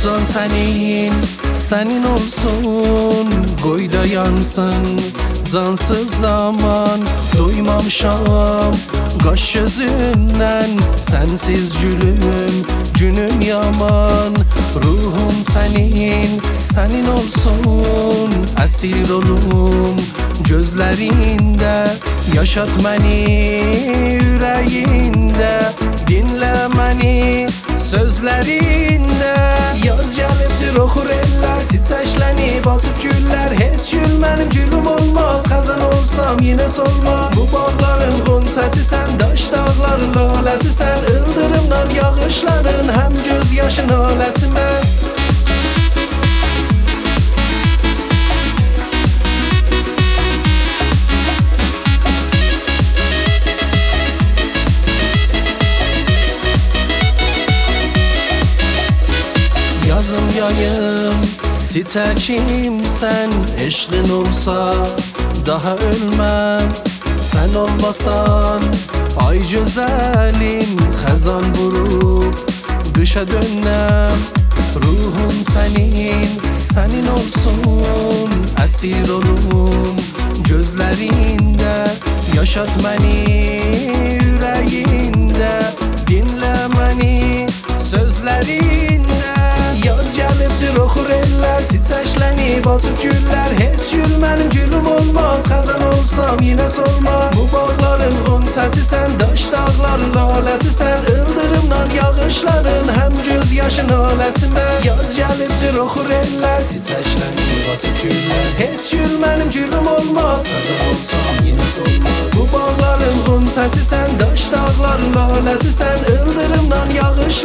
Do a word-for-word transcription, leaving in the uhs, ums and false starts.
can senin, senin olsun. Koy da yansın cansız zaman. Doymamışam kaş gözünden, sensiz gülüm, günüm yaman. Ruhum senin, senin olsun. Esir olum gözlerinde, yaşat beni yüreğinde. Dinle beni sözlerinde. Yaz gelibdir oxur eller, çiçeklenib açıb güller. Heç gül mənim gülüm olmaz, xəzan olsam yenə solmaz. Bu bağların qonçəsi sən, daş dağların laləsi sən. Ildırımdan yağışların həm göz yaşın aləsi mən. Yazım yayım, çiçekim sen. Eşqin olsa daha ölmem. Sen olmasan ay güzelim, xəzan vurub qışa dönnem. Ruhum senin, senin olsun. Esir olum gözlerinde, yaşat beni yüreğinde. Dinle beni sözlerinde. Yaz gelibdir oxur eller, çiçeklenib açıb güller. Heç gül mənim gülüm olmaz, xəzan olsam yenə solmaz. Bu bağların qonçəsi sən, daş dağların laləsi sən. Ildırımdan yağışların həm göz yaşın aləsi mən. Yaz gelibdir oxur eller, çiçeklenib açıb güller. Heç gül mənim gülüm olmaz, xəzan olsam yenə solmaz. Bu bağların qonçəsi sən, daş dağların laləsi sən. Ildırımdan yağış